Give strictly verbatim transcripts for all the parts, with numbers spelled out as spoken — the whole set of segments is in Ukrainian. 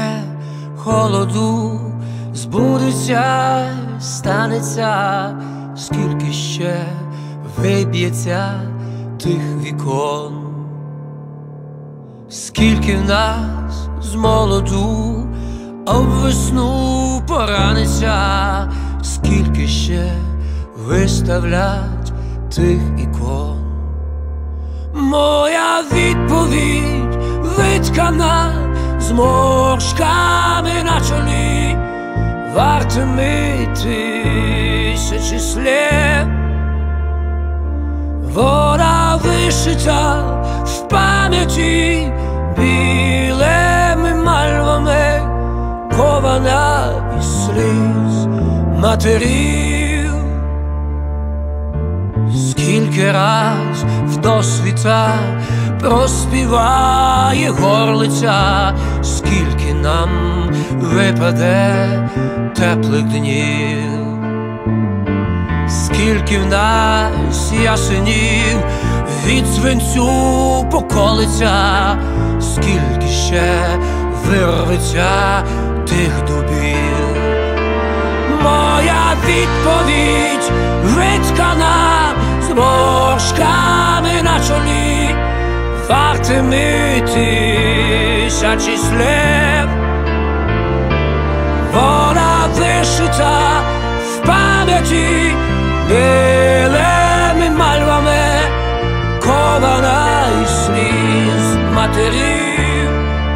стине холоду, збудеться, станеться, скільки ще виб'ється тих вікон, скільки в нас з молоду об весну пораниться, скільки ще виставлять тих ікон. Моя відповідь виткана зморшками на чолі, вартими тисячі слів. Вона вишита в пам'яті білими мальвами, кована із сліз матерів. Скільки раз вдосвіта проспіває горлиця, скільки нам випаде теплих днів, скільки в нас ясенів від свинцю поколиться, скільки ще вирветься тих дубів. Моя відповідь виткана зморшками на чолі, вартими тисячі слів. Вона вишита в пам'яті білими мальвами, кована із сліз матерів.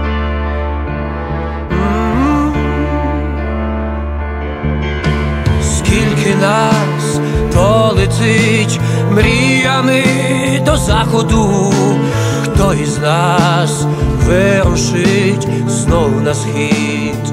Скільки нас полетить мріями до заходу, хто із нас вирушить знов на схід?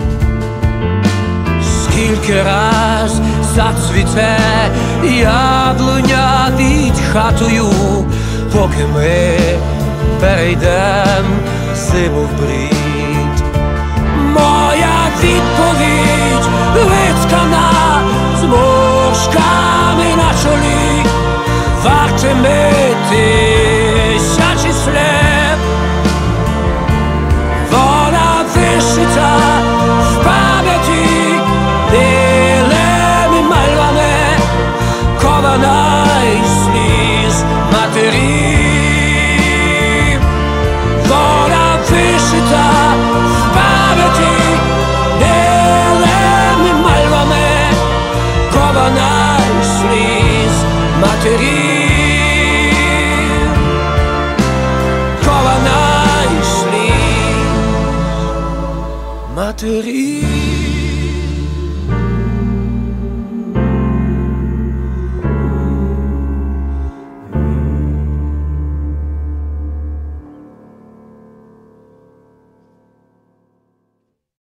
Скільки раз зацвіте яблуня під хатою, поки ми перейдем зиму в брід? Моя відповідь виткана зморшками на чолі, вартими тисячі слів. Вона вишита в пам'яті білими мальвами, кована із сліз матерів. Вона вишита в пам'яті білими мальвами, кована із сліз матерів. Кована із сліз матерів.